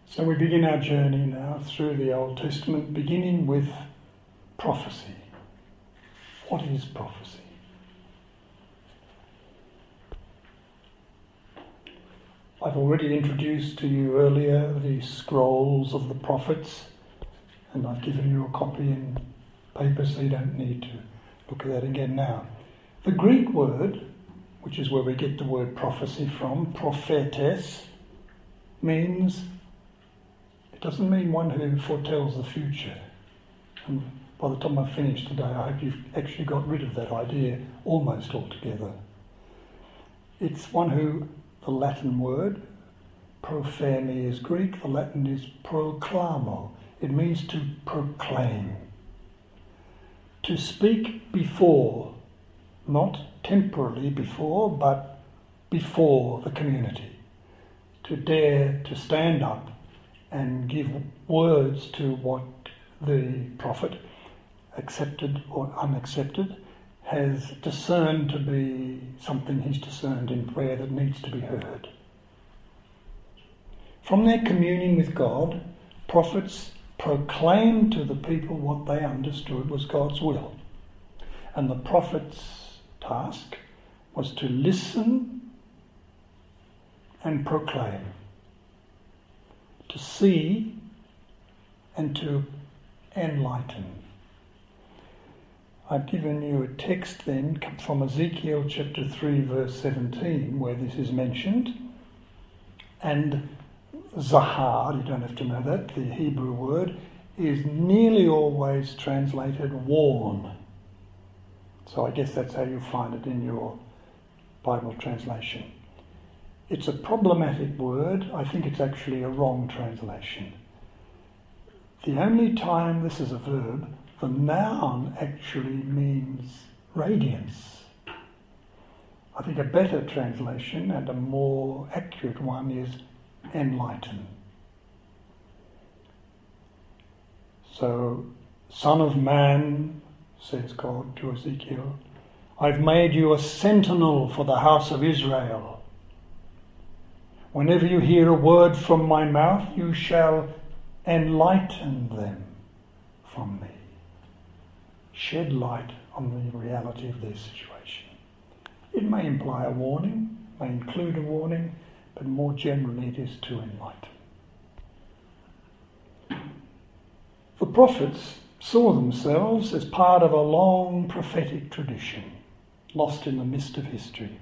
So we begin our journey now through the Old Testament, beginning with prophecy. What is prophecy? I've already introduced to you earlier the scrolls of the prophets, and I've given you a copy in paper, so you don't need to look at that again now. The Greek word, which is where we get the word prophecy from, prophetes, means, it doesn't mean one who foretells the future. And by the time I've finished today, I hope you've actually got rid of that idea almost altogether. It's one who, the Latin word, profemi is Greek, the Latin is proclamo. It means to proclaim. To speak before, not temporally before, but before the community. To dare to stand up and give words to what the prophet, accepted or unaccepted, has discerned to be something he's discerned in prayer that needs to be heard. From their communion with God, prophets proclaimed to the people what they understood was God's will. And the prophet's task was to listen and proclaim, to see and to enlighten. I've given you a text then from Ezekiel chapter 3 verse 17 where this is mentioned, and zahar, you don't have to know that, the Hebrew word, is nearly always translated warn. So I guess that's how you find it in your Bible translation. It's a problematic word. I think it's actually a wrong translation. The only time this is a verb, the noun actually means radiance. I think a better translation and a more accurate one is enlighten. So, Son of Man, says God to Ezekiel, I've made you a sentinel for the house of Israel. Whenever you hear a word from my mouth, you shall enlighten them from me. Shed light on the reality of their situation. It may imply a warning, may include a warning, but more generally it is to enlighten. The prophets saw themselves as part of a long prophetic tradition, lost in the mist of history.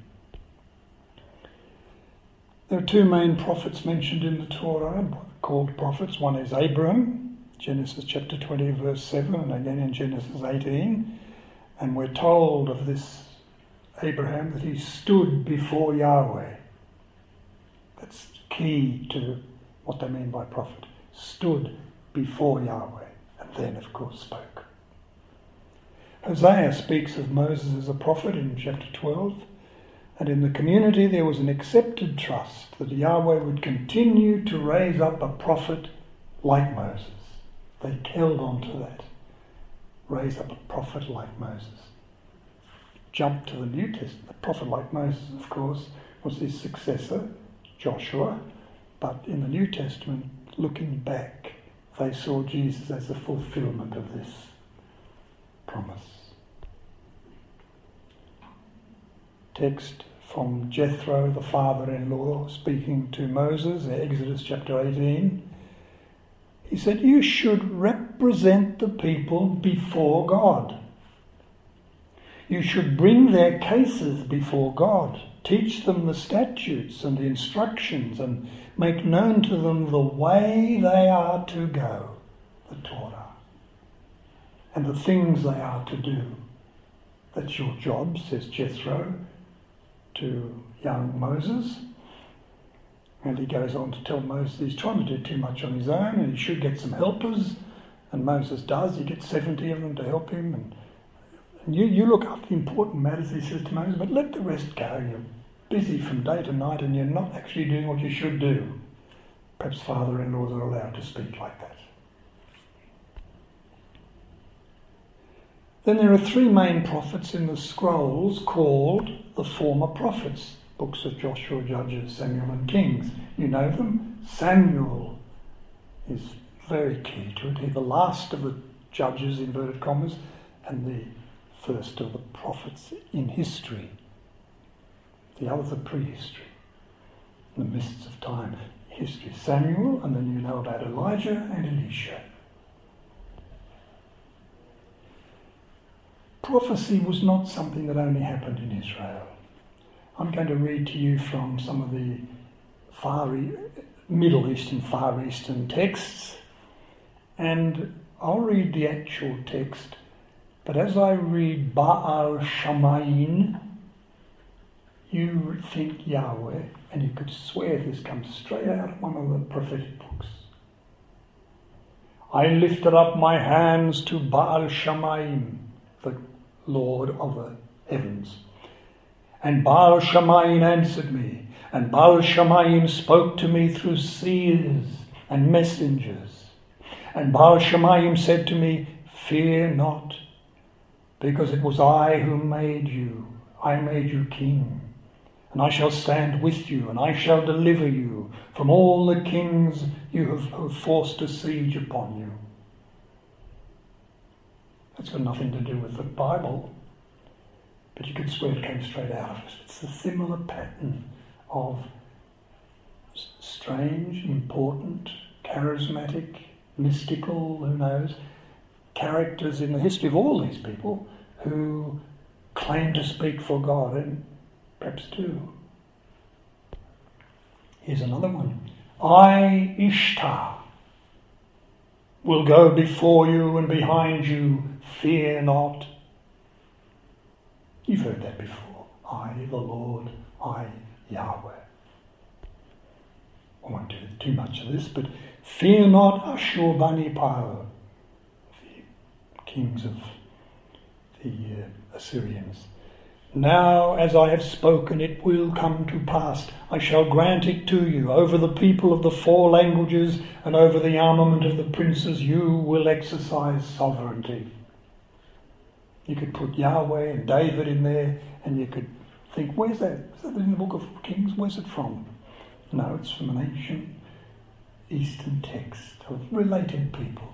There are two main prophets mentioned in the Torah, called prophets. One is Abraham, Genesis chapter 20 verse 7, and again in Genesis 18. And we're told of this Abraham that he stood before Yahweh. That's key to what they mean by prophet. Stood before Yahweh, and then of course spoke. Hosea speaks of Moses as a prophet in chapter 12. And in the community there was an accepted trust that Yahweh would continue to raise up a prophet like Moses. They held on to that. Raise up a prophet like Moses. Jump to the New Testament. A prophet like Moses, of course, was his successor, Joshua. But in the New Testament, looking back, they saw Jesus as the fulfillment of this promise. Text from Jethro, the father-in-law, speaking to Moses, Exodus chapter 18. He said, you should represent the people before God. You should bring their cases before God. Teach them the statutes and the instructions and make known to them the way they are to go, the Torah, and the things they are to do. That's your job, says Jethro to young Moses. And he goes on to tell Moses he's trying to do too much on his own and he should get some helpers. And Moses does. He gets 70 of them to help him. And you look after the important matters, he says to Moses, but let the rest go. You're busy from day to night and you're not actually doing what you should do. Perhaps father-in-laws are allowed to speak like that. Then there are three main prophets in the scrolls called the former prophets, books of Joshua, Judges, Samuel and Kings. You know them. Samuel is very key to it. He's the last of the judges, inverted commas, and the first of the prophets in history. The others are prehistory, in the mists of time. History, Samuel, and then you know about Elijah and Elisha. Prophecy was not something that only happened in Israel. I'm going to read to you from some of the Middle Eastern, Far Eastern texts, and I'll read the actual text, but as I read Baal Shamayin, you think Yahweh, and you could swear this comes straight out of one of the prophetic books. I lifted up my hands to Baal Shamaim, the Lord of the heavens. And Baal Shamaim answered me, and Baal Shamaim spoke to me through seers and messengers. And Baal Shamaim said to me, fear not, because it was I who made you. I made you king. And I shall stand with you, and I shall deliver you from all the kings you have forced a siege upon you. That's got nothing to do with the Bible, but you could swear it came straight out of it. It's a similar pattern of strange, important, charismatic, mystical, who knows, characters in the history of all these people who claim to speak for God and perhaps do. Here's another one. I, Ishtar, will go before you and behind you, fear not. You've heard that before. I, the Lord, I, Yahweh. I won't do too much of this, but fear not Ashurbanipal, the kings of the Assyrians. Now, as I have spoken, it will come to pass. I shall grant it to you. Over the people of the four languages and over the armament of the princes, you will exercise sovereignty. You could put Yahweh and David in there, and you could think, where's that? Is that in the book of Kings? Where's it from? No, it's from an ancient Eastern text of related people.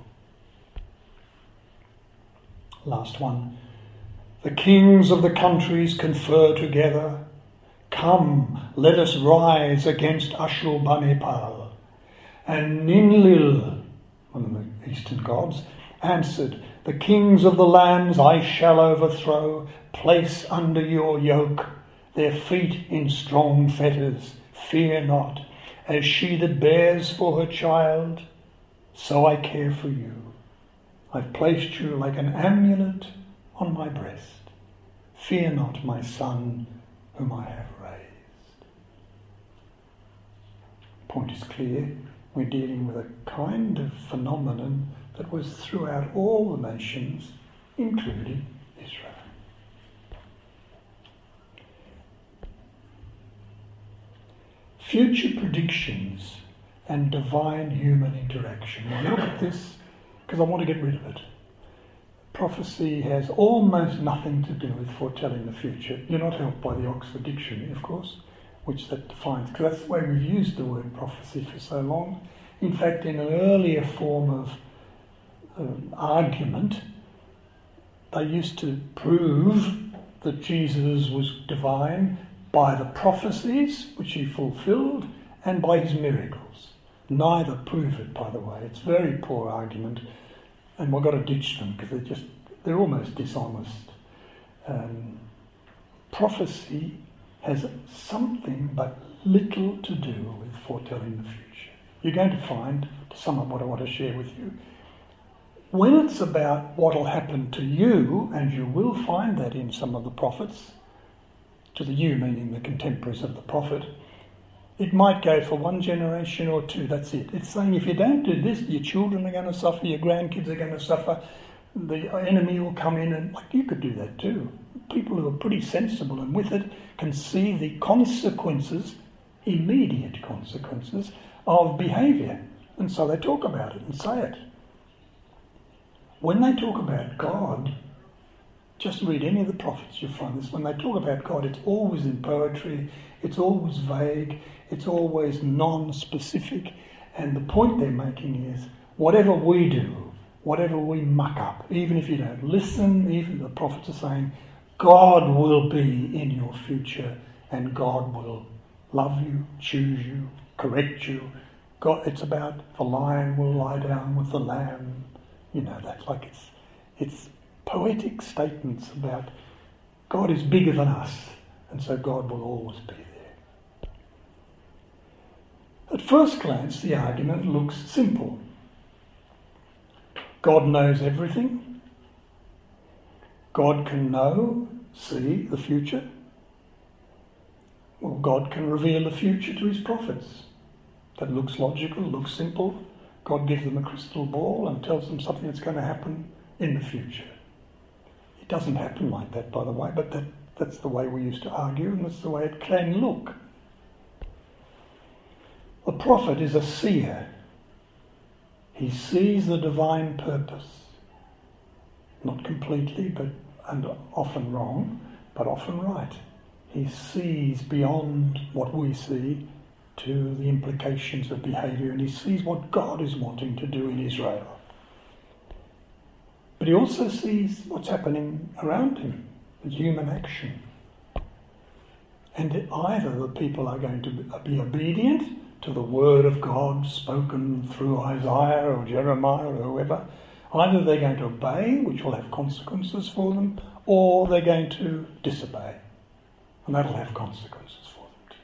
Last one. The kings of the countries confer together. Come, let us rise against Ashurbanipal. And Ninlil, one of the eastern gods, answered, the kings of the lands I shall overthrow, place under your yoke, their feet in strong fetters. Fear not, as she that bears for her child, so I care for you. I've placed you like an amulet on my breast. Fear not, my son, whom I have raised. Point is clear. We're dealing with a kind of phenomenon that was throughout all the nations, including Israel. Future predictions and divine human interaction. Now look at this, because I want to get rid of it. Prophecy has almost nothing to do with foretelling the future. You're not helped by the Oxford Dictionary, of course, which that defines, because that's the way we've used the word prophecy for so long. In fact, in an earlier form of argument, they used to prove that Jesus was divine by the prophecies which he fulfilled and by his miracles. Neither prove it, by the way. It's a very poor argument, and we've got to ditch them because they're almost dishonest. Prophecy has something but little to do with foretelling the future. You're going to find, to sum up what I want to share with you, when it's about what will happen to you, and you will find that in some of the prophets, to the you meaning the contemporaries of the prophet, it might go for one generation or two, that's it. It's saying if you don't do this, your children are going to suffer, your grandkids are going to suffer, the enemy will come in, and like you could do that too. People who are pretty sensible and with it can see the consequences, immediate consequences, of behaviour. And so they talk about it and say it. When they talk about God, just read any of the prophets, you'll find this. When they talk about God, it's always in poetry, it's always vague, it's always non-specific, And the point they're making is, whatever we do, whatever we muck up, even if you don't listen, even the prophets are saying, God will be in your future and God will love you, choose you, correct you. God, it's about the lion will lie down with the lamb. You know that, like it's poetic statements about God is bigger than us, and so God will always be there. At first glance, the argument looks simple. God knows everything. God can see the future. Well, God can reveal the future to his prophets. That looks logical, looks simple. God gives them a crystal ball and tells them something that's going to happen in the future. It doesn't happen like that, by the way, but that's the way we used to argue, and that's the way it can look. The prophet is a seer. He sees the divine purpose. Not completely, and often wrong, but often right. He sees beyond what we see to the implications of behaviour, and he sees what God is wanting to do in Israel. But he also sees what's happening around him, the human action. And either the people are going to be obedient to the word of God spoken through Isaiah or Jeremiah or whoever, either they're going to obey, which will have consequences for them, or they're going to disobey, and that'll have consequences for them too.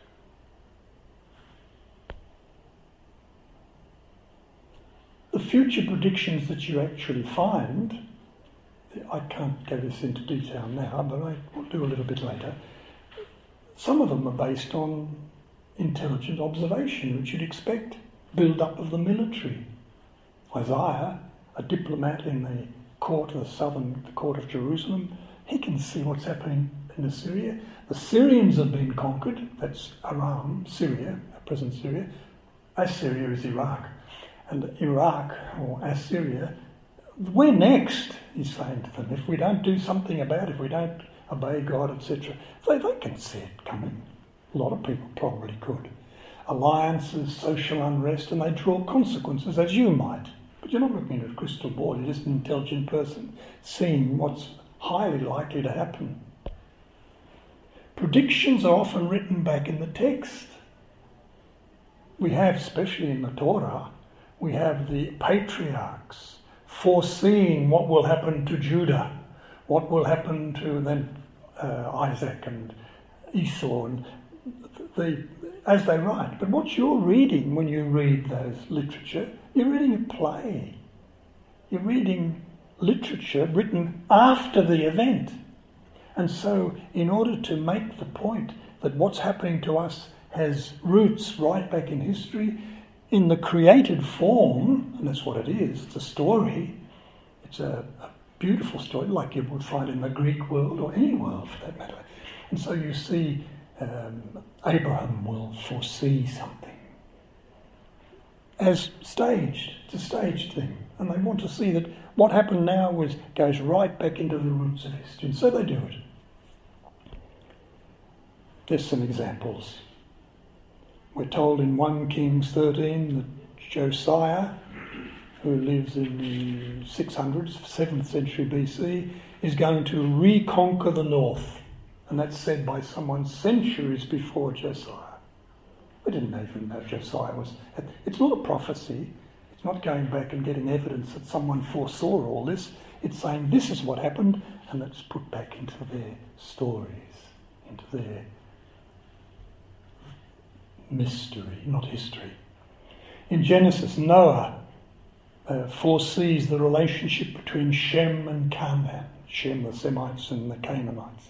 The future predictions that you actually find, I can't go this into detail now, but I will do a little bit later. Some of them are based on intelligent observation, which you'd expect. Build-up of the military. Isaiah, a diplomat in the court of the court of Jerusalem, he can see what's happening in Assyria. The Syrians have been conquered. That's Aram, Syria, present Syria. Assyria is Iraq. And Iraq, or Assyria, we're next, he's saying to them. If we don't do something about it, if we don't obey God, etc., they can see it coming. A lot of people probably could. Alliances, social unrest, and they draw consequences, as you might. But you're not looking at a crystal ball, you're just an intelligent person seeing what's highly likely to happen. Predictions are often written back in the text. We have, especially in the Torah, we have the patriarchs foreseeing what will happen to Judah, what will happen to then Isaac and Esau, and as they write. But what you're reading when you read those literature, you're reading a play. You're reading literature written after the event. And so, in order to make the point that what's happening to us has roots right back in history, in the created form, and that's what it is, it's a story, it's a beautiful story like you would find in the Greek world or any world for that matter. And so you see Abraham will foresee something as staged. It's a staged thing. And they want to see that what happened now goes right back into the roots of history. And so they do it. There's some examples. We're told in 1 Kings 13 that Josiah, who lives in the 600s, 7th century BC, is going to reconquer the north. And that's said by someone centuries before Josiah. We didn't even know Josiah was... It's not a prophecy. It's not going back and getting evidence that someone foresaw all this. It's saying this is what happened, and it's put back into their stories, into their mystery, not history. In Genesis, Noah foresees the relationship between Shem and Canaan. Shem, the Semites, and the Canaanites.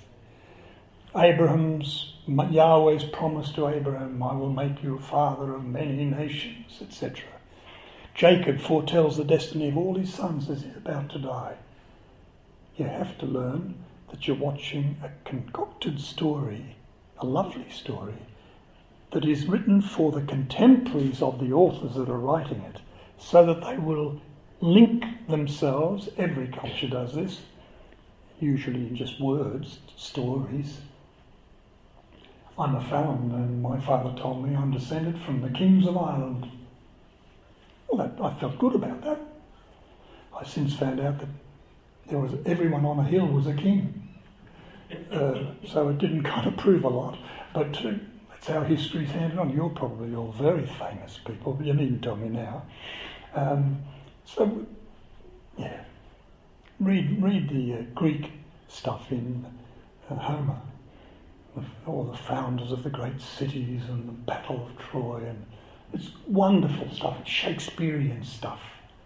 Yahweh's promise to Abraham, I will make you a father of many nations, etc. Jacob foretells the destiny of all his sons as he's about to die. You have to learn that you're watching a concocted story, a lovely story, that is written for the contemporaries of the authors that are writing it, so that they will link themselves, every culture does this, usually in just words, stories. I'm a Fallon, and my father told me I'm descended from the kings of Ireland. Well, I felt good about that. I since found out that everyone on a hill was a king. So it didn't kind of prove a lot. But that's how history's handed on. You're probably all very famous people, but you needn't tell me now. Read the Greek stuff in Homer, all the founders of the great cities and the Battle of Troy, and it's wonderful stuff. It's Shakespearean stuff.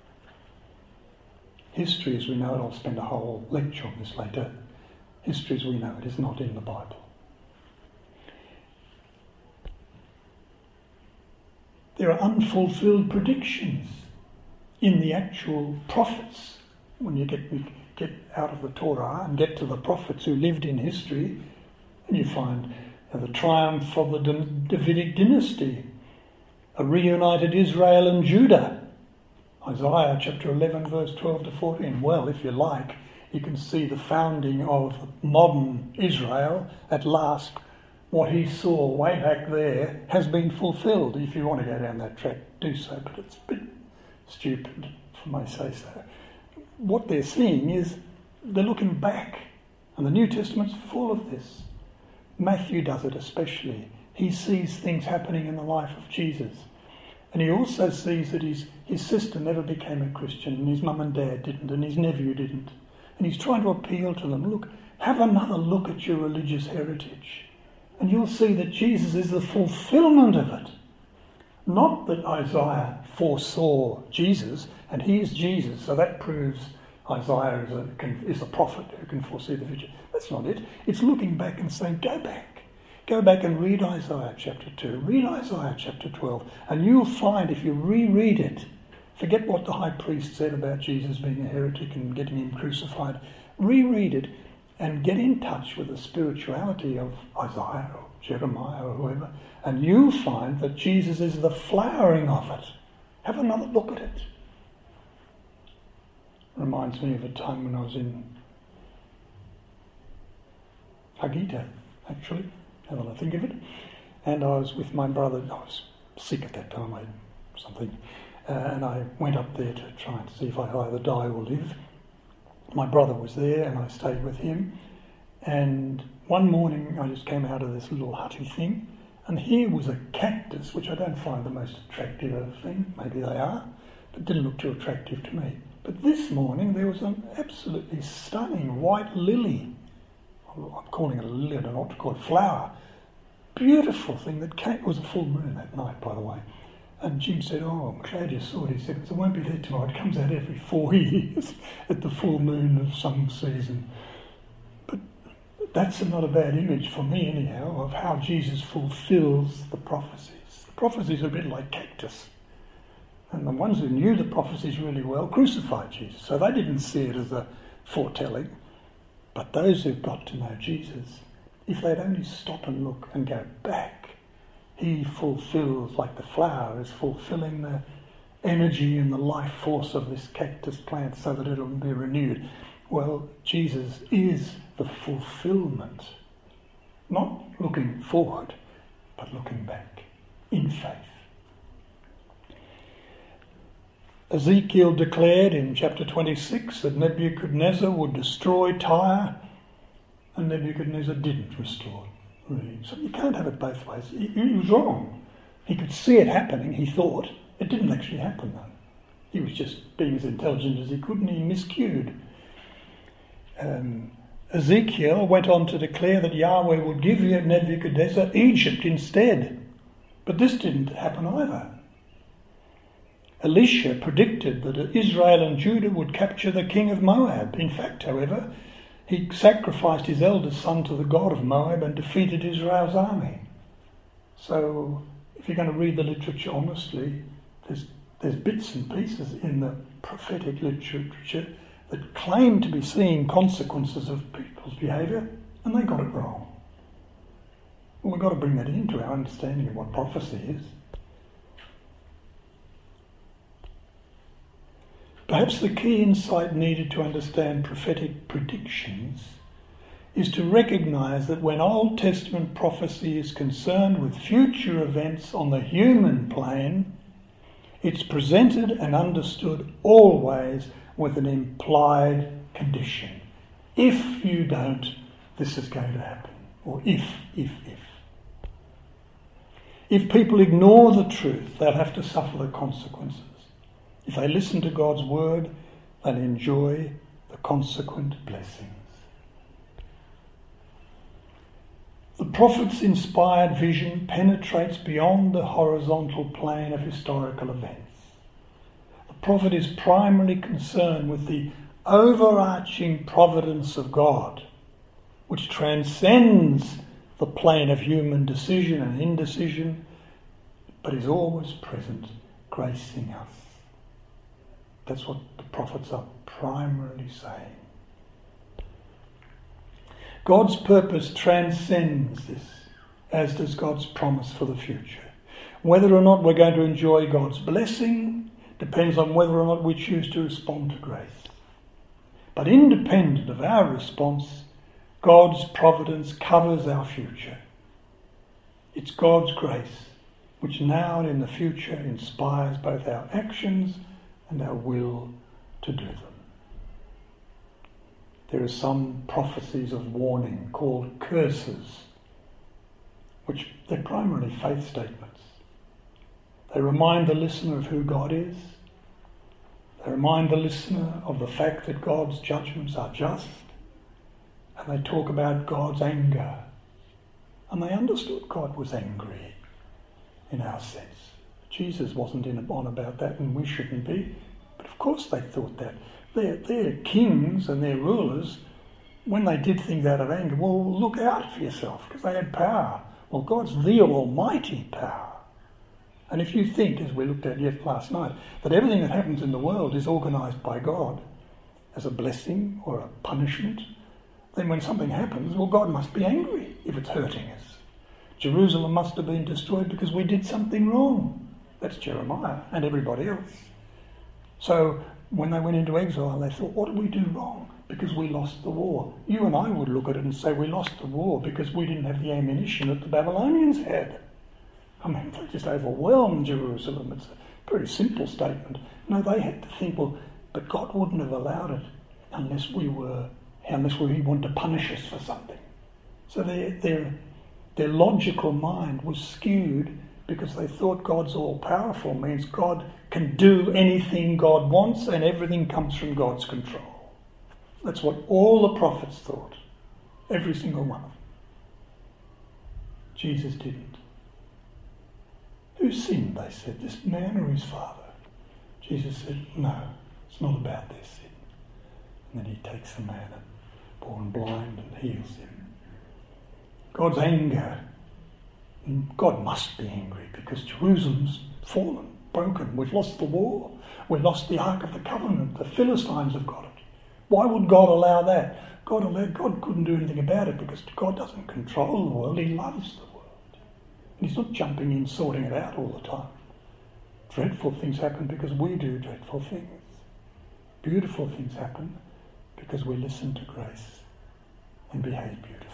History as we know it, I'll spend a whole lecture on this later. History as we know it is not in the Bible. There are unfulfilled predictions in the actual prophets. When you get out of the Torah and get to the prophets who lived in history, and you find the triumph of the Davidic dynasty, a reunited Israel and Judah. Isaiah chapter 11 verse 12 to 14. Well, if you like, you can see the founding of modern Israel at last. What he saw way back there has been fulfilled. If you want to go down that track, do so, but it's a bit stupid, if I may say so. What they're seeing is they're looking back, and the New Testament's full of this. Matthew does it especially. He sees things happening in the life of Jesus. And he also sees that his sister never became a Christian, and his mum and dad didn't, and his nephew didn't. And he's trying to appeal to them. Look, have another look at your religious heritage, and you'll see that Jesus is the fulfillment of it. Not that Isaiah foresaw Jesus, and he is Jesus, so that proves Isaiah is a prophet who can foresee the future. That's not it. It's looking back and saying, go back. Go back and read Isaiah chapter 2, read Isaiah chapter 12, and you'll find if you reread it, forget what the high priest said about Jesus being a heretic and getting him crucified, reread it and get in touch with the spirituality of Isaiah or Jeremiah or whoever, and you'll find that Jesus is the flowering of it. Have another look at it. Reminds me of a time when I was in Hagita, actually, now that I think of it, and I was with my brother. I was sick at that time, I had something, and I went up there to try and see if I either die or live. My brother was there and I stayed with him, and one morning I just came out of this little hutty thing, and here was a cactus, which I don't find the most attractive of thing, maybe they are, but didn't look too attractive to me. But this morning there was an absolutely stunning white lily. I'm calling it a lily, I don't know what to call it, flower. Beautiful thing that came. It was a full moon that night, by the way. And Jim said, "Oh, I'm glad you saw it." He said, "It won't be there tomorrow. It comes out every 4 years at the full moon of some season." But that's not a bad image for me, anyhow, of how Jesus fulfills the prophecies. The prophecies are a bit like cactus. And the ones who knew the prophecies really well crucified Jesus. So they didn't see it as a foretelling. But those who got to know Jesus, if they'd only stop and look and go back, he fulfills, like the flower is fulfilling the energy and the life force of this cactus plant so that it'll be renewed. Well, Jesus is the fulfillment. Not looking forward, but looking back in faith. Ezekiel declared in chapter 26 that Nebuchadnezzar would destroy Tyre, and Nebuchadnezzar didn't restore. Really. So you can't have it both ways. He was wrong. He could see it happening, he thought. It didn't actually happen though. He was just being as intelligent as he could, and he miscued. Ezekiel went on to declare that Yahweh would give Nebuchadnezzar Egypt instead. But this didn't happen either. Elisha predicted that Israel and Judah would capture the king of Moab. In fact, however, he sacrificed his eldest son to the god of Moab and defeated Israel's army. So, if you're going to read the literature honestly, there's bits and pieces in the prophetic literature that claim to be seeing consequences of people's behaviour, and they got it wrong. Well, we've got to bring that into our understanding of what prophecy is. Perhaps the key insight needed to understand prophetic predictions is to recognise that when Old Testament prophecy is concerned with future events on the human plane, It's presented and understood always with an implied condition. If you don't, this is going to happen. Or if. If people ignore the truth, they'll have to suffer the consequences. If they listen to God's word, they'll enjoy the consequent blessings. The prophet's inspired vision penetrates beyond the horizontal plane of historical events. The prophet is primarily concerned with the overarching providence of God, which transcends the plane of human decision and indecision, but is always present, gracing us. That's what the prophets are primarily saying. God's purpose transcends this, as does God's promise for the future. Whether or not we're going to enjoy God's blessing depends on whether or not we choose to respond to grace. But independent of our response, God's providence covers our future. It's God's grace which now and in the future inspires both our actions and our will to do them. There are some prophecies of warning called curses, which they're primarily faith statements. They remind the listener of who God is. They remind the listener of the fact that God's judgments are just. And they talk about God's anger. And they understood God was angry in our sense. Jesus wasn't on about that, and we shouldn't be. But of course they thought that. Their kings and their rulers, when they did things out of anger, well, look out for yourself, because they had power. Well, God's the almighty power. And if you think, as we looked at yet last night, that everything that happens in the world is organised by God as a blessing or a punishment, then when something happens, well, God must be angry if it's hurting us. Jerusalem must have been destroyed because we did something wrong. That's Jeremiah and everybody else. So when they went into exile, they thought, what did we do wrong? Because we lost the war. You and I would look at it and say we lost the war because we didn't have the ammunition that the Babylonians had. I mean, they just overwhelmed Jerusalem. It's a pretty simple statement. No, they had to think, well, but God wouldn't have allowed it unless we wanted to punish us for something. So their logical mind was skewed because they thought God's all-powerful means God can do anything God wants and everything comes from God's control. That's what all the prophets thought. Every single one of them. Jesus didn't. Who sinned, they said, this man or his father? Jesus said, no, it's not about their sin. And then he takes the man born blind and heals him. God's anger. God must be angry because Jerusalem's fallen, broken. We've lost the war. We've lost the Ark of the Covenant. The Philistines have got it. Why would God allow that? God couldn't do anything about it because God doesn't control the world. He loves the world. And he's not jumping in, sorting it out all the time. Dreadful things happen because we do dreadful things. Beautiful things happen because we listen to grace and behave beautifully.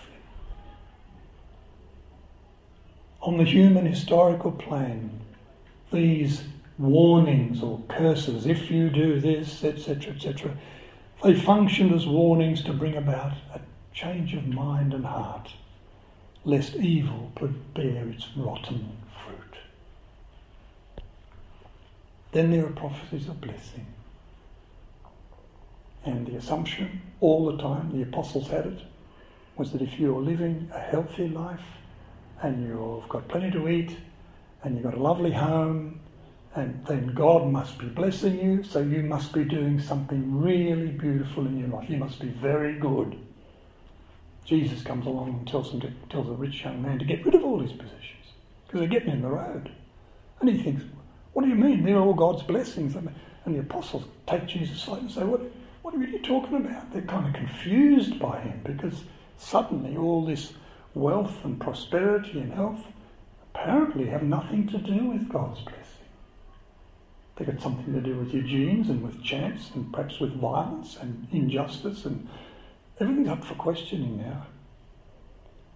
On the human historical plane, these warnings or curses, if you do this, etc., etc., they functioned as warnings to bring about a change of mind and heart, lest evil bear its rotten fruit. Then there are prophecies of blessing. And the assumption, all the time, the apostles had it, was that if you're living a healthy life, and you've got plenty to eat, and you've got a lovely home, and then God must be blessing you, so you must be doing something really beautiful in your life. You must be very good. Jesus comes along and tells the rich young man to get rid of all his possessions, because they're getting in the road. And he thinks, what do you mean? They're all God's blessings. And the apostles take Jesus aside and say, what are you talking about? They're kind of confused by him, because suddenly all this wealth and prosperity and health apparently have nothing to do with God's blessing. They've got something to do with your genes and with chance and perhaps with violence and injustice, and everything's up for questioning now.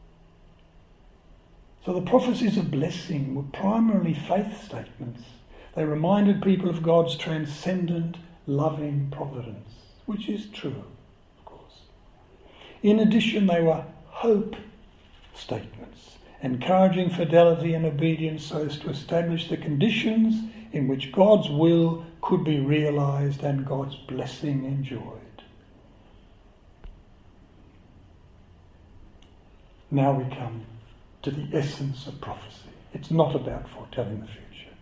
So the prophecies of blessing were primarily faith statements. They reminded people of God's transcendent, loving providence, which is true, of course. In addition, they were hope statements, encouraging fidelity and obedience so as to establish the conditions in which God's will could be realised and God's blessing enjoyed. Now we come to the essence of prophecy. It's not about foretelling the future.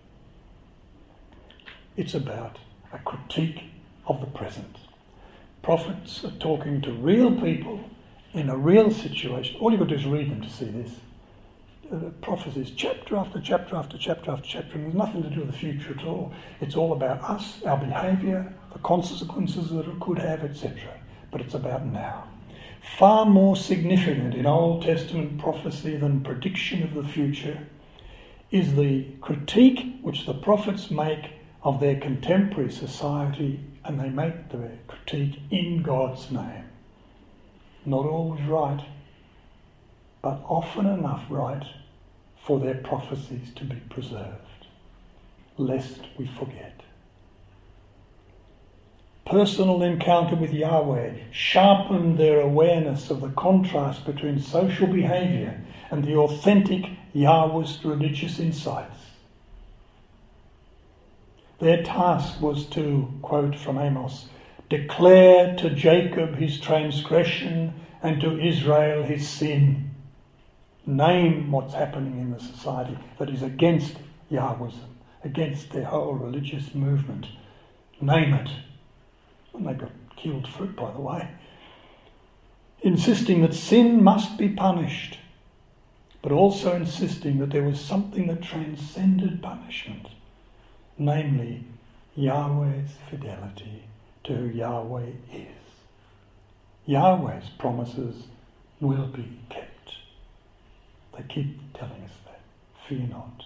It's about a critique of the present. Prophets are talking to real people in a real situation. All you've got to do is read them to see this. Prophecies, chapter after chapter after chapter after chapter, and there's nothing to do with the future at all. It's all about us, our behaviour, the consequences that it could have, etc. But it's about now. Far more significant in Old Testament prophecy than prediction of the future is the critique which the prophets make of their contemporary society, and they make their critique in God's name. Not always right, but often enough right for their prophecies to be preserved, lest we forget. Personal encounter with Yahweh sharpened their awareness of the contrast between social behaviour and the authentic Yahwist religious insights. Their task was to, quote from Amos, declare to Jacob his transgression and to Israel his sin. Name what's happening in the society that is against Yahwism, against their whole religious movement. Name it. And they got killed for it, by the way. Insisting that sin must be punished, but also insisting that there was something that transcended punishment, namely Yahweh's fidelity to who Yahweh is. Yahweh's promises will be kept. They keep telling us that. Fear not.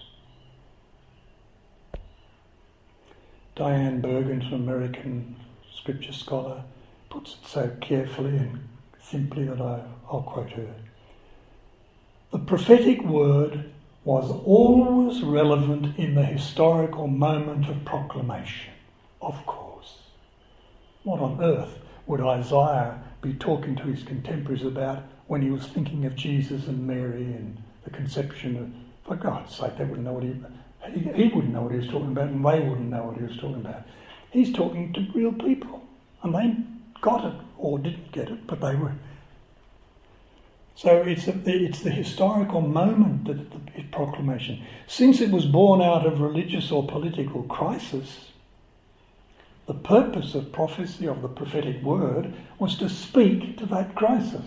Diane Bergen, an American scripture scholar, puts it so carefully and simply that I'll quote her. The prophetic word was always relevant in the historical moment of proclamation, of course. What on earth would Isaiah be talking to his contemporaries about when he was thinking of Jesus and Mary and the conception of, for God's sake, they wouldn't know what he wouldn't know what he was talking about, and they wouldn't know what he was talking about. He's talking to real people, and they got it, or didn't get it, but they were. So it's the historical moment that the proclamation. Since it was born out of religious or political crisis, the purpose of prophecy, of the prophetic word, was to speak to that crisis.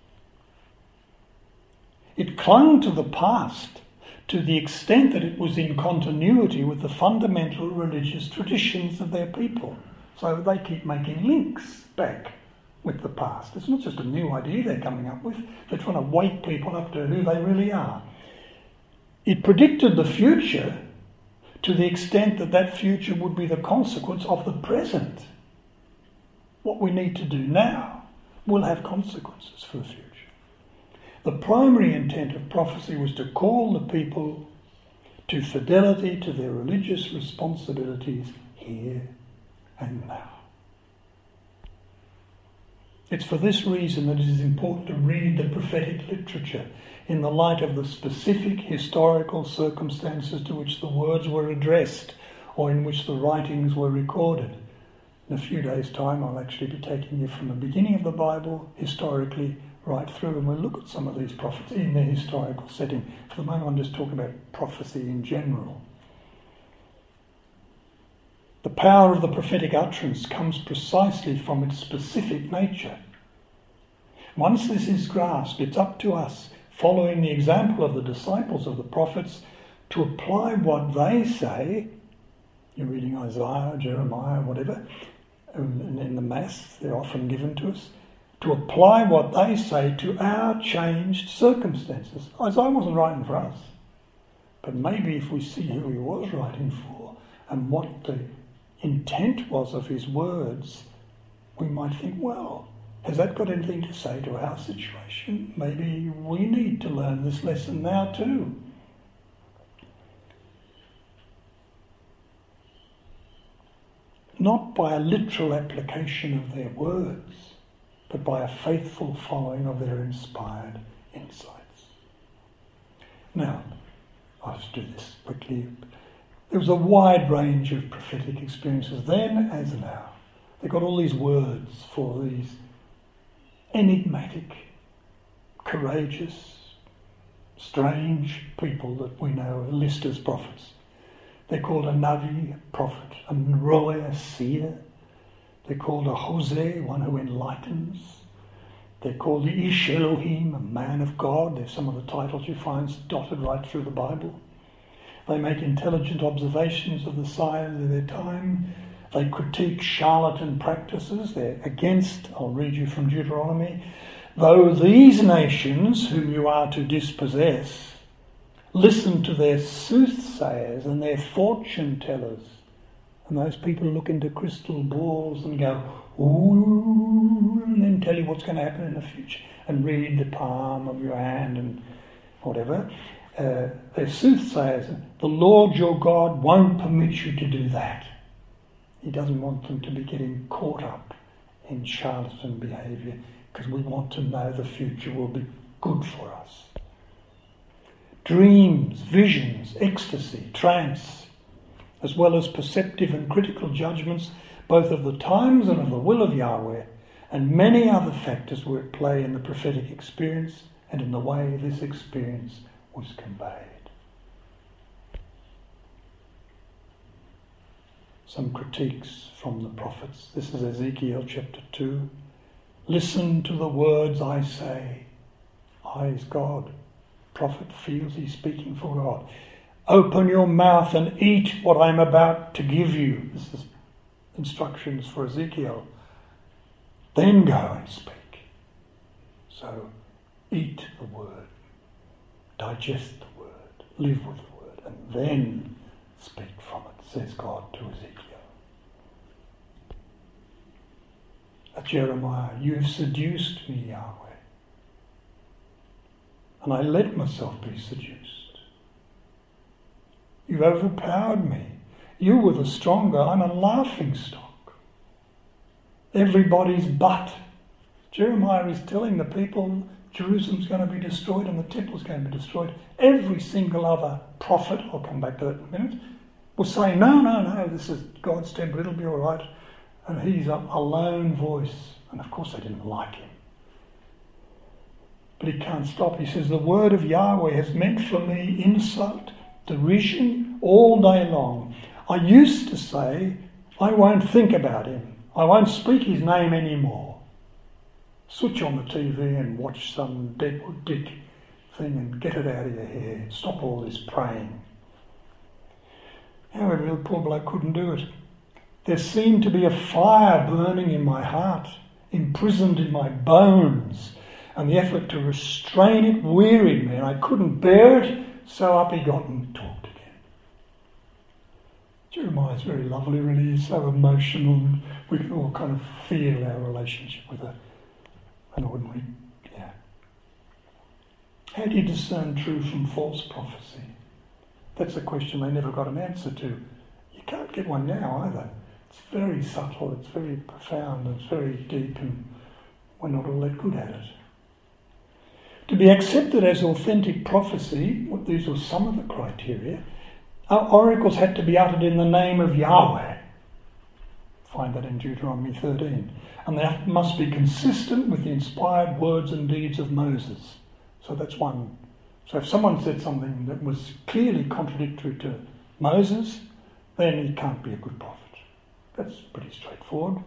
It clung to the past to the extent that it was in continuity with the fundamental religious traditions of their people. So they keep making links back with the past. It's not just a new idea they're coming up with. They're trying to wake people up to who they really are. It predicted the future to the extent that that future would be the consequence of the present. What we need to do now will have consequences for the future. The primary intent of prophecy was to call the people to fidelity to their religious responsibilities here and now. It's for this reason that it is important to read the prophetic literature in the light of the specific historical circumstances to which the words were addressed or in which the writings were recorded. In a few days' time, I'll actually be taking you from the beginning of the Bible, historically, right through, and we'll look at some of these prophets in their historical setting. For the moment, I'm just talking about prophecy in general. The power of the prophetic utterance comes precisely from its specific nature. Once this is grasped, it's up to us, following the example of the disciples of the prophets, to apply what they say. You're reading Isaiah, Jeremiah, whatever, and in the Mass, they're often given to us, to apply what they say to our changed circumstances. Isaiah wasn't writing for us, but maybe if we see who he was writing for and what the intent was of his words, we might think, well, has that got anything to say to our situation? Maybe we need to learn this lesson now too. not by a literal application of their words, but by a faithful following of their inspired insights. Now, I have to do this quickly. There was a wide range of prophetic experiences then as now. They got all these words for these enigmatic, courageous, strange people that we know list as prophets. They're called a Navi, a prophet, a Roy, a seer. They're called a Hosea, one who enlightens. They're called the Ish Elohim, a man of God. They're some of the titles you find dotted right through the Bible. They make intelligent observations of the signs of their time. They critique charlatan practices. They're against, I'll read you from Deuteronomy, though these nations whom you are to dispossess listen to their soothsayers and their fortune tellers. And those people look into crystal balls and go, ooh, and then tell you what's going to happen in the future and read the palm of your hand and whatever. They're soothsayers. The Lord your God won't permit you to do that. He doesn't want them to be getting caught up in charlatan behaviour, because we want to know the future will be good for us. Dreams, visions, ecstasy, trance, as well as perceptive and critical judgments, both of the times and of the will of Yahweh, and many other factors were at play in the prophetic experience and in the way this experience was conveyed. Some critiques from the prophets. This is Ezekiel chapter 2. Listen to the words I say. I is God. Prophet feels he's speaking for God. Open your mouth and eat what I'm about to give you. This is instructions for Ezekiel. Then go and speak. So eat the word. Digest the word. Live with the word. And then speak from it, says God to Ezekiel. Jeremiah, you have seduced me, Yahweh, and I let myself be seduced. You've overpowered me. You were the stronger. I'm a laughing stock. Everybody's butt. Jeremiah is telling the people Jerusalem's going to be destroyed and the temple's going to be destroyed. Every single other prophet, I'll come back to that in a minute, was saying, no, this is God's temple, it'll be all right. And he's a lone voice. And of course they didn't like him. But he can't stop. He says, the word of Yahweh has meant for me insult, derision, all day long. I used to say, I won't think about him. I won't speak his name anymore. Switch on the TV and watch some Deadwood Dick thing and get it out of your hair. Stop all this praying. However, the poor bloke couldn't do it. There seemed to be a fire burning in my heart, imprisoned in my bones, and the effort to restrain it wearied me, and I couldn't bear it, so up he got and talked again. Jeremiah's very lovely, really. He's so emotional, and we can all kind of feel our relationship with an ordinary, How do you discern true from false prophecy? That's a question they never got an answer to. You can't get one now either. It's very subtle, it's very profound, it's very deep, and we're not all that good at it. To be accepted as authentic prophecy, these were some of the criteria, our oracles had to be uttered in the name of Yahweh. Find that in Deuteronomy 13. And they must be consistent with the inspired words and deeds of Moses. So that's one. So if someone said something that was clearly contradictory to Moses, then he can't be a good prophet. That's pretty straightforward.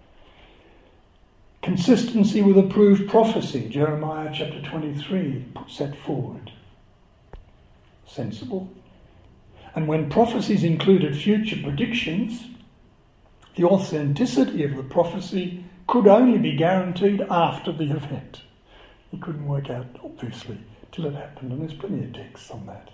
Consistency with approved prophecy. Jeremiah chapter 23 puts that forward. Sensible. And when prophecies included future predictions, the authenticity of the prophecy could only be guaranteed after the event. You couldn't work out, obviously, till it happened, and there's plenty of texts on that.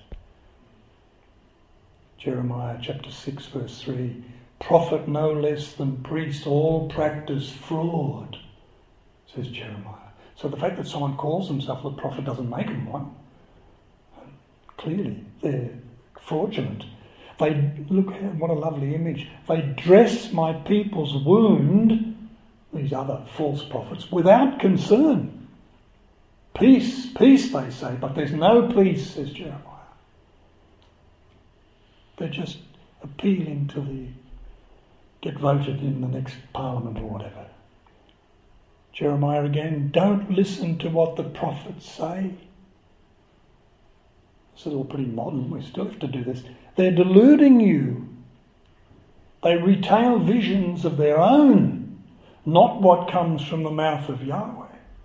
Jeremiah chapter 6 verse 3, prophet no less than priest, all practice fraud, says Jeremiah. So the fact that someone calls himself a prophet doesn't make him one. Clearly, they're fraudulent. Look, what a lovely image. They dress my people's wound, these other false prophets, without concern. Peace, peace, they say, but there's no peace, says Jeremiah. They're just appealing to get voted in the next parliament or whatever. Jeremiah again, don't listen to what the prophets say. This is all pretty modern, we still have to do this. They're deluding you. They retail visions of their own, not what comes from the mouth of Yahweh.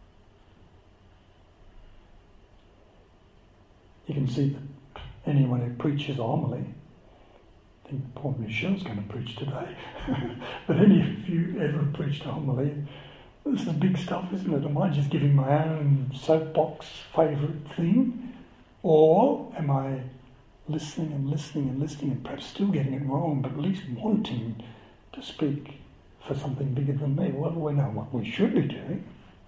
You can see that anyone who preaches a homily, I think poor Michelle's going to preach today, but any of you ever preached a homily, this is big stuff, isn't it? Am I just giving my own soapbox favourite thing? Or am I listening and perhaps still getting it wrong, but at least wanting to speak for something bigger than me? Well, we know what we should be doing.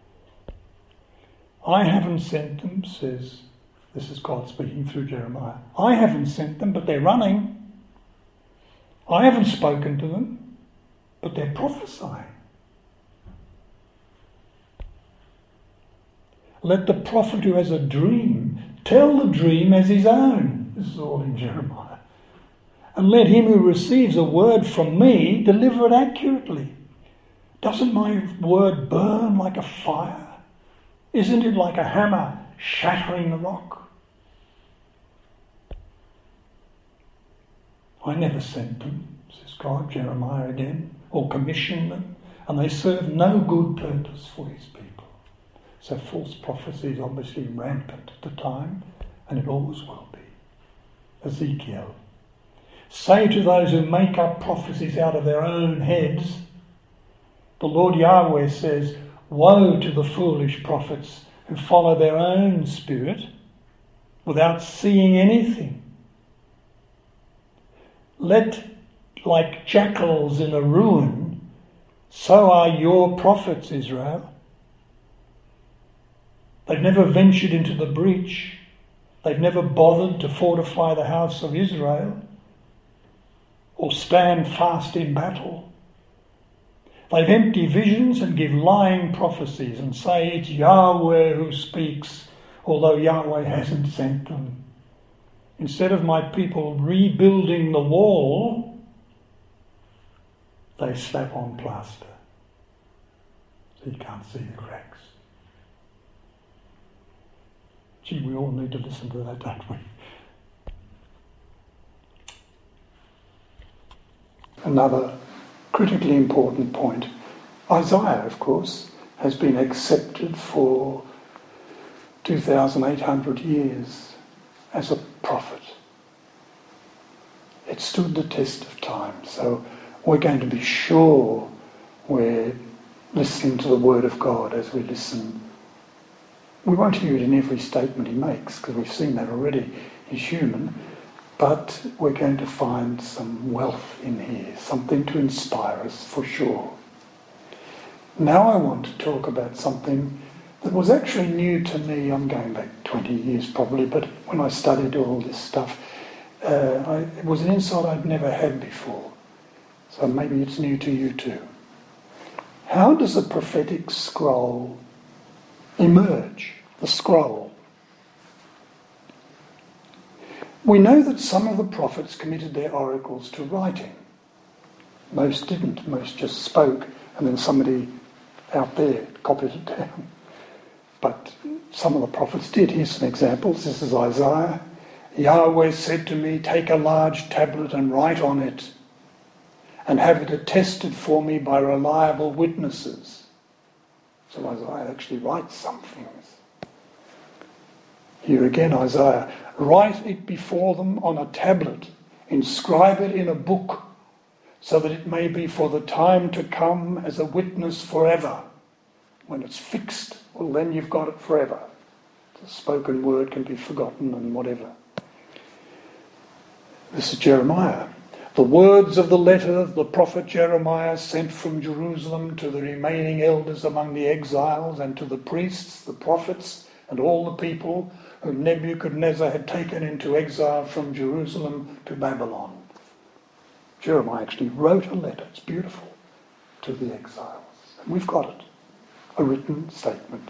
I haven't sent them, says, this is God speaking through Jeremiah. I haven't sent them, but they're running. I haven't spoken to them, but they're prophesying. Let the prophet who has a dream tell the dream as his own. This is all in Jeremiah. And let him who receives a word from me deliver it accurately. Doesn't my word burn like a fire? Isn't it like a hammer shattering the rock? I never sent them, says God, Jeremiah again, or commissioned them, and they serve no good purpose for his people. So false prophecy is obviously rampant at the time, and it always will be. Ezekiel. Say to those who make up prophecies out of their own heads, the Lord Yahweh says, woe to the foolish prophets who follow their own spirit without seeing anything. Let, like jackals in a ruin, so are your prophets, Israel. They've never ventured into the breach. They've never bothered to fortify the house of Israel or stand fast in battle. They've empty visions and give lying prophecies and say it's Yahweh who speaks, although Yahweh hasn't sent them. Instead of my people rebuilding the wall, they slap on plaster. So you can't see the cracks. Gee, we all need to listen to that, don't we? Another critically important point. Isaiah, of course, has been accepted for 2,800 years as a prophet. It stood the test of time, so we're going to be sure we're listening to the word of God as we listen. We won't hear it in every statement he makes, because we've seen that already. He's human. But we're going to find some wealth in here, something to inspire us for sure. Now I want to talk about something that was actually new to me. I'm going back 20 years probably, but when I studied all this stuff, it was an insight I'd never had before. So maybe it's new to you too. How does a prophetic scroll emerge? The scroll. We know that some of the prophets committed their oracles to writing. Most didn't. Most just spoke, and then somebody out there copied it down. But some of the prophets did. Here's some examples. This is Isaiah. Yahweh said to me, take a large tablet and write on it, and have it attested for me by reliable witnesses. So Isaiah actually writes some things. Here again, Isaiah, write it before them on a tablet, inscribe it in a book, so that it may be for the time to come as a witness forever. When it's fixed, well, then you've got it forever. The spoken word can be forgotten and whatever. This is Jeremiah. The words of the letter the prophet Jeremiah sent from Jerusalem to the remaining elders among the exiles and to the priests, the prophets, and all the people whom Nebuchadnezzar had taken into exile from Jerusalem to Babylon. Jeremiah actually wrote a letter, it's beautiful, to the exiles. And we've got it, a written statement.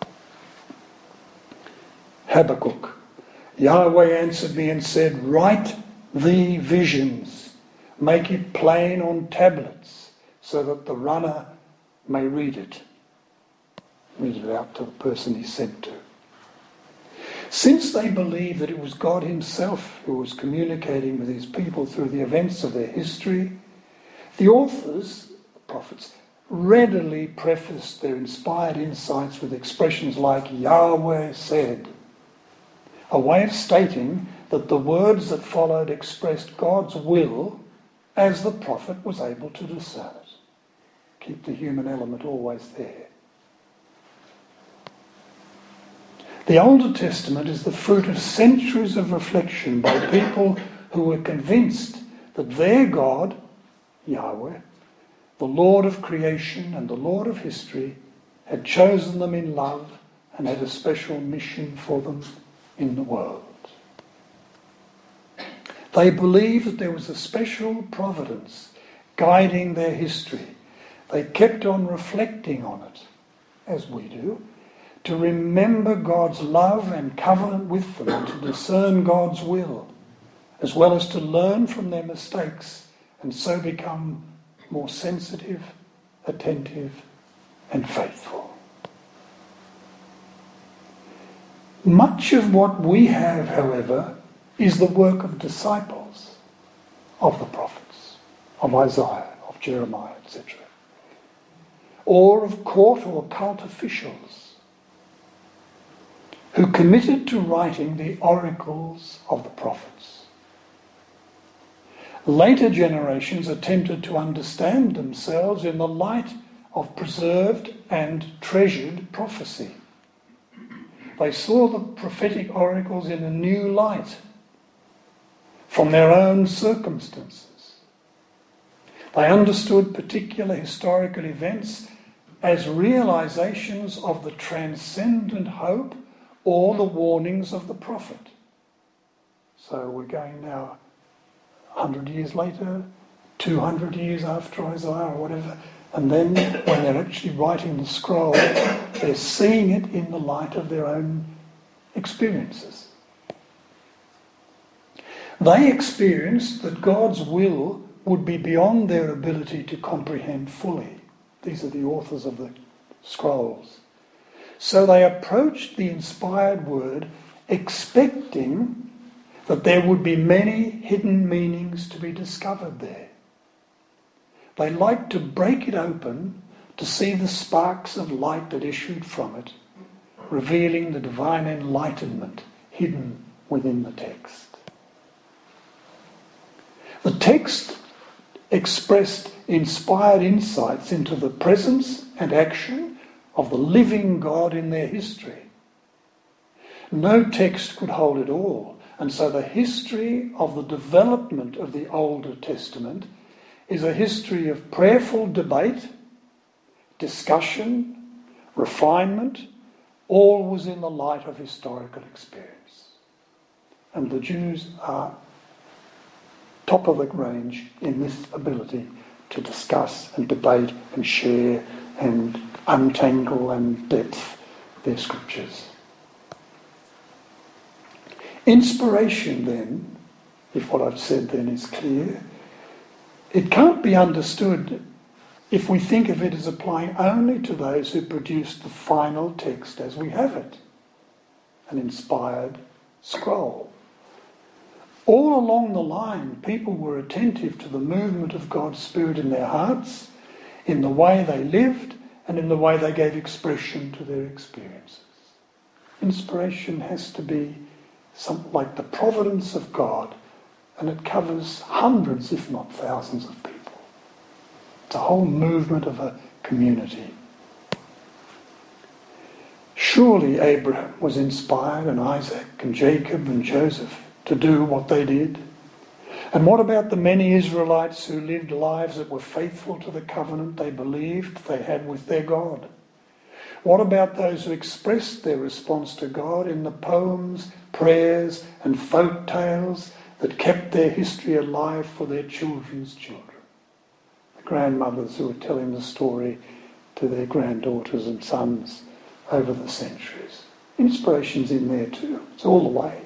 Habakkuk. Yahweh answered me and said, write thee visions, make it plain on tablets, so that the runner may read it. Read it out to the person he's sent to. Since they believed that it was God himself who was communicating with his people through the events of their history, the authors, the prophets, readily prefaced their inspired insights with expressions like Yahweh said, a way of stating that the words that followed expressed God's will as the prophet was able to discern it. Keep the human element always there. The Old Testament is the fruit of centuries of reflection by people who were convinced that their God, Yahweh, the Lord of creation and the Lord of history, had chosen them in love and had a special mission for them in the world. They believed that there was a special providence guiding their history. They kept on reflecting on it, as we do, to remember God's love and covenant with them and to discern God's will, as well as to learn from their mistakes and so become more sensitive, attentive, and faithful. Much of what we have, however, is the work of disciples of the prophets, of Isaiah, of Jeremiah, etc., or of court or cult officials who committed to writing the oracles of the prophets. Later generations attempted to understand themselves in the light of preserved and treasured prophecy. They saw the prophetic oracles in a new light from their own circumstances. They understood particular historical events as realizations of the transcendent hope or the warnings of the prophet. So we're going now 100 years later, 200 years after Isaiah or whatever, and then when they're actually writing the scroll, they're seeing it in the light of their own experiences. They experienced that God's will would be beyond their ability to comprehend fully. These are the authors of the scrolls. So they approached the inspired word expecting that there would be many hidden meanings to be discovered there. They liked to break it open to see the sparks of light that issued from it, revealing the divine enlightenment hidden within the text. The text expressed inspired insights into the presence and action of the living God in their history. No text could hold it all, and so the history of the development of the Older Testament is a history of prayerful debate, discussion, refinement, all was in the light of historical experience. And the Jews are top of the range in this ability to discuss and debate and share and untangle and depth their scriptures. Inspiration then, if what I've said then is clear, it can't be understood if we think of it as applying only to those who produced the final text as we have it, an inspired scroll. All along the line, people were attentive to the movement of God's Spirit in their hearts, in the way they lived, and in the way they gave expression to their experiences. Inspiration has to be something like the providence of God, and it covers hundreds, if not thousands of people. It's a whole movement of a community. Surely Abraham was inspired, and Isaac and Jacob and Joseph, to do what they did. And what about the many Israelites who lived lives that were faithful to the covenant they believed they had with their God? What about those who expressed their response to God in the poems, prayers, and folk tales that kept their history alive for their children's children. The grandmothers who were telling the story to their granddaughters and sons over the centuries. Inspiration's in there too. It's all the way.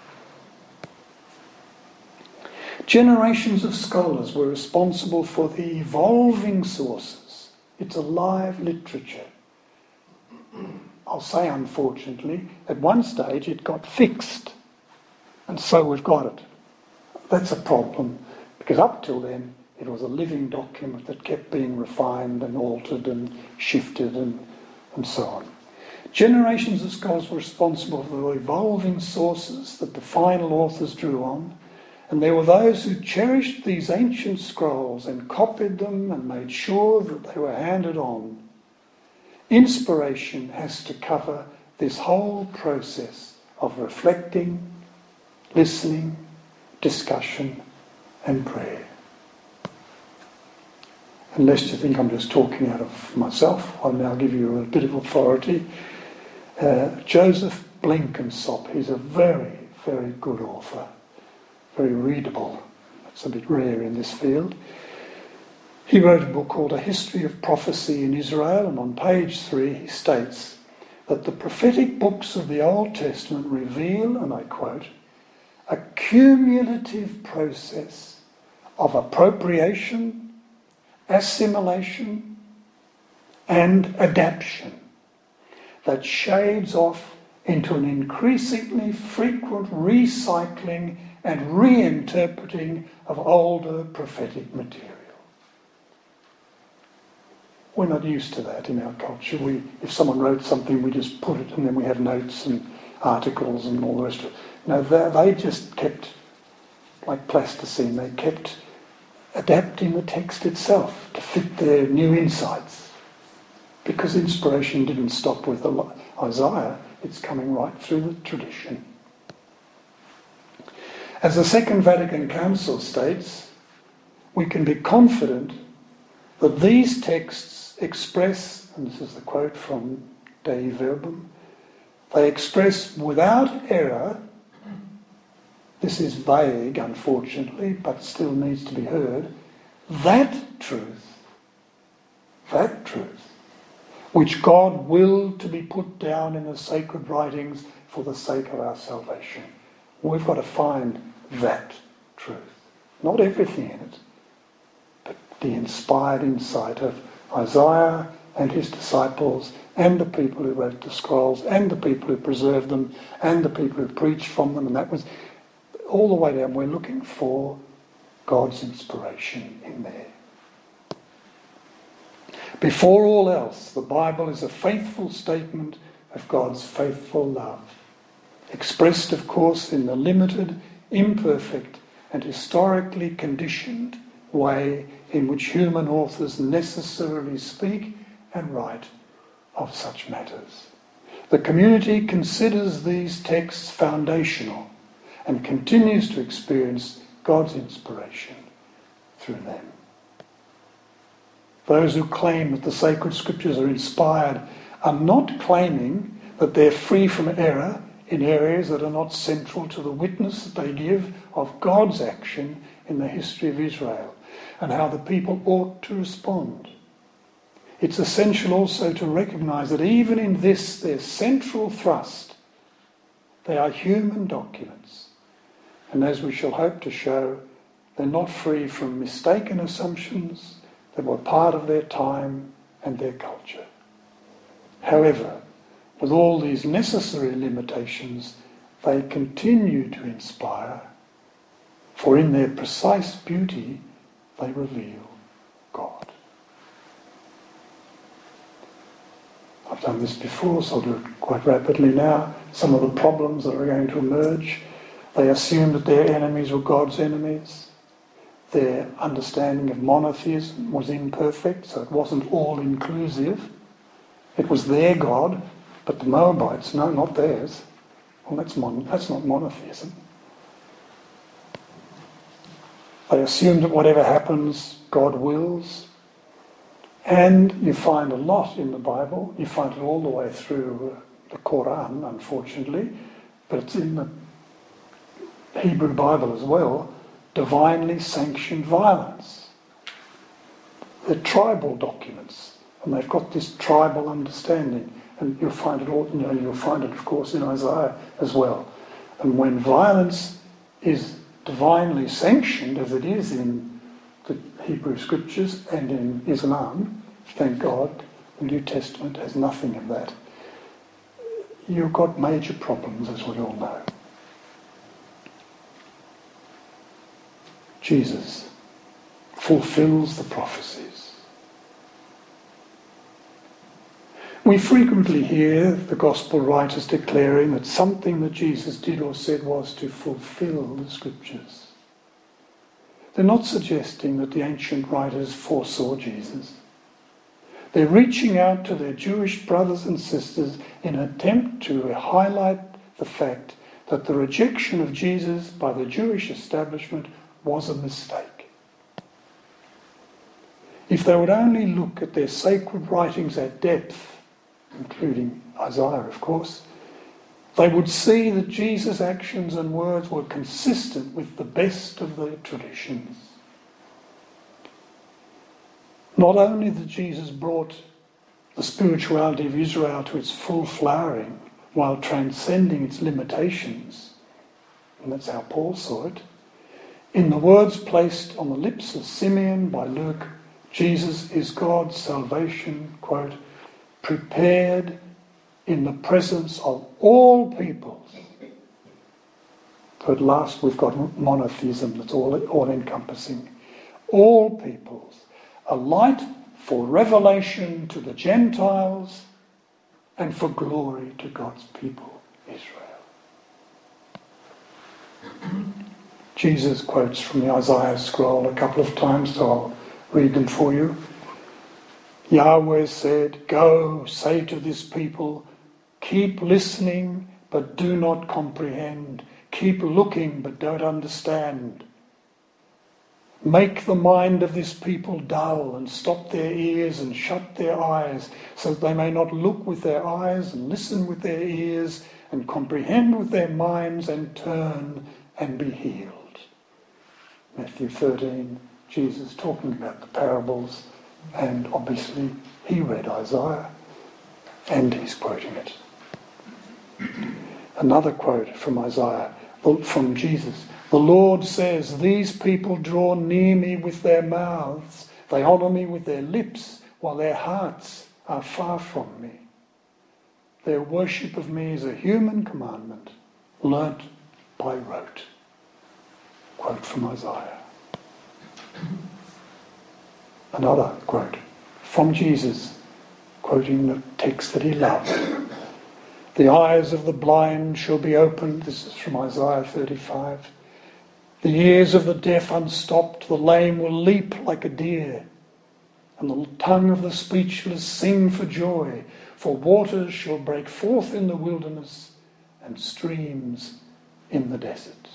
Generations of scholars were responsible for the evolving sources. It's a live literature. I'll say, unfortunately, at one stage it got fixed, and so we've got it. That's a problem, because up till then it was a living document that kept being refined and altered and shifted and so on. Generations of scholars were responsible for the evolving sources that the final authors drew on, and there were those who cherished these ancient scrolls and copied them and made sure that they were handed on. Inspiration has to cover this whole process of reflecting, listening, discussion and prayer. Unless you think I'm just talking out of myself, I'll now give you a bit of authority. Joseph Blenkinsop, he's a very, very good author, very readable. That's a bit rare in this field. He wrote a book called A History of Prophecy in Israel, and on page 3 he states that the prophetic books of the Old Testament reveal, and I quote, a cumulative process of appropriation, assimilation, and adaptation that shades off into an increasingly frequent recycling and reinterpreting of older prophetic material. We're not used to that in our culture. If someone wrote something, we just put it, and then we have notes and articles and all the rest of it. No, they just kept, like plasticine, they kept adapting the text itself to fit their new insights. Because inspiration didn't stop with Isaiah, it's coming right through the tradition. As the Second Vatican Council states, we can be confident that these texts express, and this is the quote from Dei Verbum, they express without error, this is vague unfortunately, but still needs to be heard, that truth, which God willed to be put down in the sacred writings for the sake of our salvation. We've got to find that truth. Not everything in it, but the inspired insight of Isaiah and his disciples and the people who wrote the scrolls and the people who preserved them and the people who preached from them, and that was all the way down. We're looking for God's inspiration in there. Before all else, the Bible is a faithful statement of God's faithful love, expressed, of course, in the limited, imperfect, and historically conditioned way in which human authors necessarily speak and write of such matters. The community considers these texts foundational and continues to experience God's inspiration through them. Those who claim that the sacred scriptures are inspired are not claiming that they're free from error in areas that are not central to the witness that they give of God's action in the history of Israel and how the people ought to respond. It's essential also to recognise that even in this, their central thrust, they are human documents. And as we shall hope to show, they're not free from mistaken assumptions that were part of their time and their culture. However, with all these necessary limitations, they continue to inspire, for in their precise beauty they reveal God. I've done this before, so I'll do it quite rapidly now. Some of the problems that are going to emerge, they assumed that their enemies were God's enemies. Their understanding of monotheism was imperfect, so it wasn't all-inclusive. It was their God, but the Moabites, no, not theirs. Well, that's not monotheism. They assume that whatever happens, God wills. And you find a lot in the Bible. You find it all the way through the Quran, unfortunately, but it's in the Hebrew Bible as well, divinely sanctioned violence. They're tribal documents, and they've got this tribal understanding, and you'll find it all. You'll find it, of course, in Isaiah as well. And when violence is divinely sanctioned, as it is in the Hebrew Scriptures and in Islam, thank God, the New Testament has nothing of that. You've got major problems, as we all know. Jesus fulfills the prophecies. We frequently hear the gospel writers declaring that something that Jesus did or said was to fulfill the Scriptures. They're not suggesting that the ancient writers foresaw Jesus. They're reaching out to their Jewish brothers and sisters in an attempt to highlight the fact that the rejection of Jesus by the Jewish establishment was a mistake. If they would only look at their sacred writings at depth, including Isaiah, of course, they would see that Jesus' actions and words were consistent with the best of the traditions. Not only that Jesus brought the spirituality of Israel to its full flowering while transcending its limitations, and that's how Paul saw it, in the words placed on the lips of Simeon by Luke, Jesus is God's salvation, quote, prepared in the presence of all peoples. So at last we've got monotheism that's all-encompassing. All peoples. A light for revelation to the Gentiles and for glory to God's people, Israel. Jesus quotes from the Isaiah scroll a couple of times, so I'll read them for you. Yahweh said, go, say to this people, keep listening, but do not comprehend. Keep looking, but don't understand. Make the mind of this people dull and stop their ears and shut their eyes so that they may not look with their eyes and listen with their ears and comprehend with their minds and turn and be healed. Matthew 13, Jesus talking about the parables, and obviously he read Isaiah and he's quoting it. Another quote from Isaiah, from Jesus. The Lord says, these people draw near me with their mouths. They honour me with their lips, while their hearts are far from me. Their worship of me is a human commandment, learnt by rote. Quote from Isaiah. Another quote from Jesus, quoting the text that he loved. The eyes of the blind shall be opened. This is from Isaiah 35. The ears of the deaf unstopped, the lame will leap like a deer, and the tongue of the speechless sing for joy, for waters shall break forth in the wilderness and streams in the desert.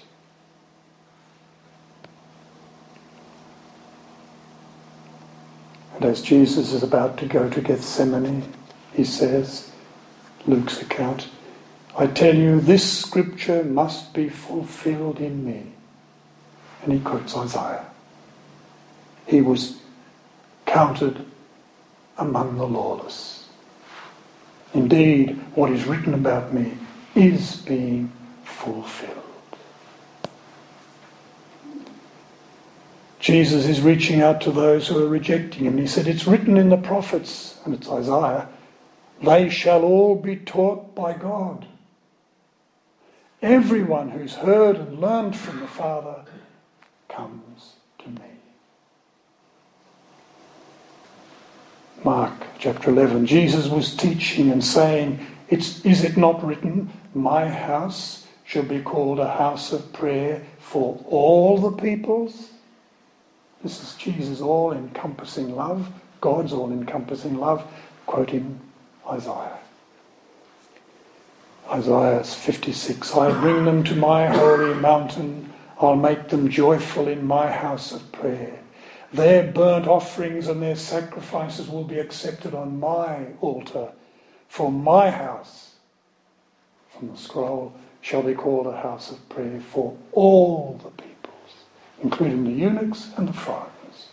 And as Jesus is about to go to Gethsemane, he says, Luke's account, I tell you, this scripture must be fulfilled in me. And he quotes Isaiah. He was counted among the lawless. Indeed, what is written about me is being fulfilled. Jesus is reaching out to those who are rejecting him. He said, it's written in the prophets, and it's Isaiah, they shall all be taught by God. Everyone who's heard and learned from the Father comes to me. Mark chapter 11, Jesus was teaching and saying, is it not written, my house shall be called a house of prayer for all the peoples? This is Jesus' all-encompassing love, God's all-encompassing love, quoting Isaiah. Isaiah 56, I bring them to my holy mountain, I'll make them joyful in my house of prayer. Their burnt offerings and their sacrifices will be accepted on my altar, for my house, from the scroll, shall be called a house of prayer for all the peoples, including the eunuchs and the foreigners.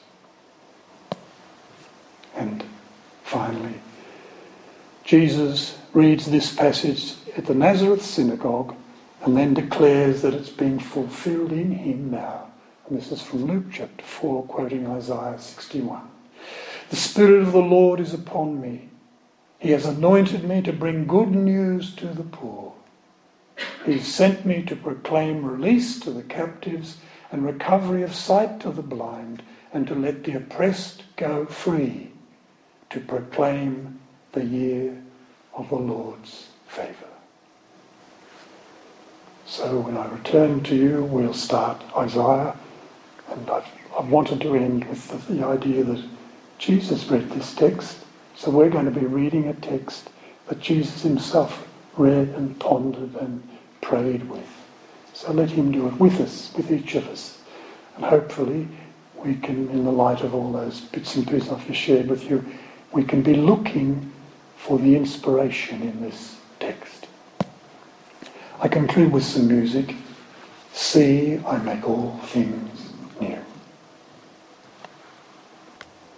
And finally, Jesus reads this passage at the Nazareth synagogue and then declares that it's being fulfilled in him now. And this is from Luke chapter 4, quoting Isaiah 61. The Spirit of the Lord is upon me. He has anointed me to bring good news to the poor. He has sent me to proclaim release to the captives and recovery of sight to the blind, and to let the oppressed go free, to proclaim the year of the Lord's favour. So when I return to you, we'll start Isaiah, and I've wanted to end with the idea that Jesus read this text, so we're going to be reading a text that Jesus himself read and pondered and prayed with. So let him do it with us, with each of us, and hopefully we can, in the light of all those bits and pieces I've just shared with you, we can be looking for the inspiration in this text. I conclude with some music. See, I make all things